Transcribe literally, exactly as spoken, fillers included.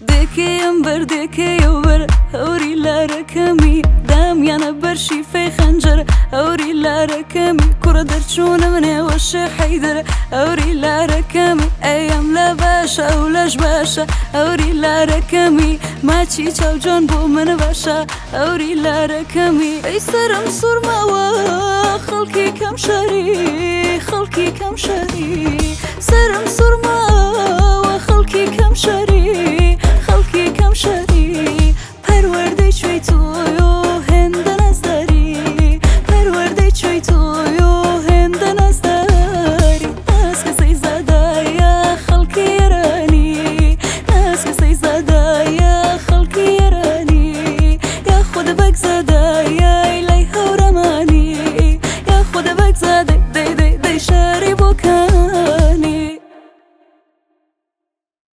دێکەیەم بەردێکەیەوە بەر هەوری لارەکەمی دامیانە بەرشیفەی خەنجەر هەوری لارەکەمی کوڕە دەرچوونە منێوە شێ حەیدەر هەوری لارەکەمی ئەیەم لە باشە ئەو لەش باشە هەوری لارەکەمی ماچی چاوجۆن بۆ من باشە هەوری لارەکەمی ئەی سەرم سوورماوە خەڵکی کەم شەری خەڵکی کەم شەری سەرم سوورماوە